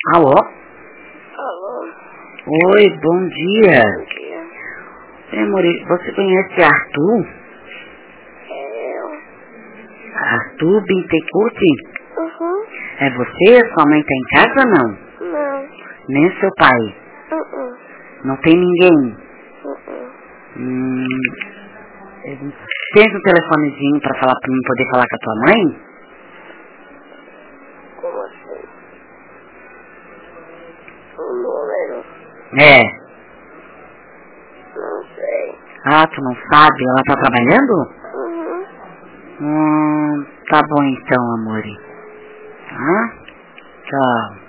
Alô? Alô? Oi, bom dia. Bom dia. Amor, você conhece Arthur? É eu. Arthur Bittencourt? Uhum. É você? Sua mãe tá em casa ou não? Não. Nem seu pai? Uhum. Não tem ninguém? Uhum. Tens um telefonezinho pra falar pra mim poder falar com a tua mãe? Como assim? O número? É. Não sei. Ah, tu não sabe? Ela tá trabalhando? Uhum. Tá bom então, amor. Tá? Tchau.